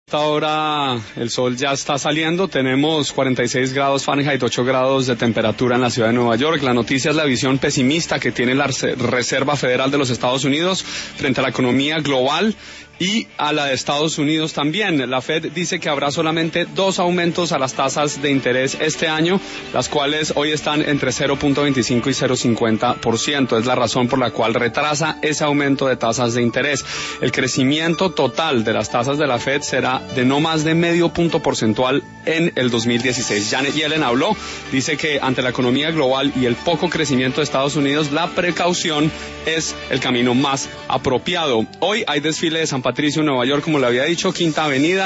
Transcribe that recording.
Ahora el sol ya está saliendo, tenemos 46 grados Fahrenheit, 8 grados de temperatura en la ciudad de Nueva York. La noticia es la visión pesimista que tiene la Reserva Federal de los Estados Unidos frente a la economía global y a la de Estados Unidos también. La Fed dice que habrá solamente 2 aumentos a las tasas de interés este año, las cuales hoy están entre 0.25 y 0.50%. Es la razón por la cual retrasa ese aumento de tasas de interés. El crecimiento total de las tasas de la Fed será de no más de medio punto porcentual en el 2016. Janet Yellen habló, dice que ante la economía global y el poco crecimiento de Estados Unidos, la precaución es el camino más apropiado. Hoy hay desfile de San Patricio en Nueva York, como le había dicho, Quinta Avenida.